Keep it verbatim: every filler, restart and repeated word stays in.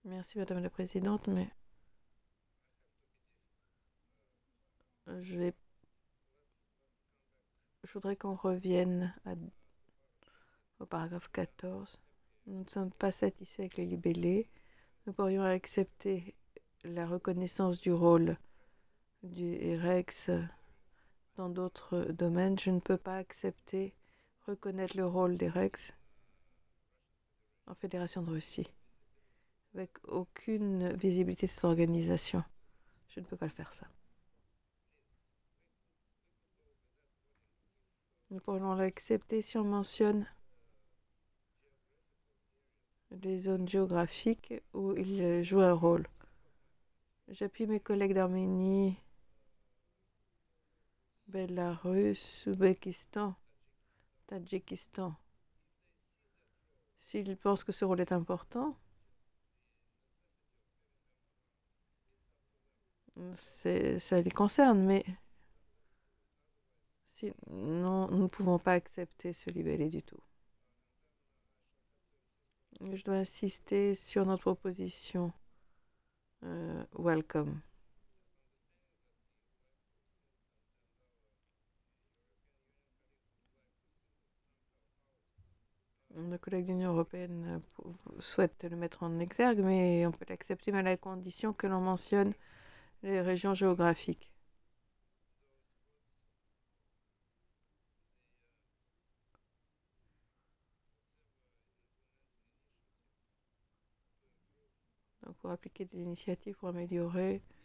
Merci Madame la Présidente, mais je vais, je voudrais qu'on revienne à- au paragraphe quatorze. Nous ne sommes pas satisfaits avec le libellé. Nous pourrions accepter la reconnaissance du rôle du REX dans d'autres domaines. Je ne peux pas accepter reconnaître le rôle des REX en Fédération de Russie, avec aucune visibilité de cette organisation. Je ne peux pas le faire ça. Nous pourrions l'accepter si on mentionne les zones géographiques où il joue un rôle. J'appuie mes collègues d'Arménie, Bélarus, Ouzbékistan, Tadjikistan. S'ils pensent que ce rôle est important, c'est, ça les concerne, mais si, non, nous ne pouvons pas accepter ce libellé du tout. Je dois insister sur notre proposition. Euh, welcome. Nos collègues de l'Union européenne euh, souhaitent le mettre en exergue, mais on peut l'accepter, mais à la condition que l'on mentionne les régions géographiques. Donc, pour appliquer des initiatives pour améliorer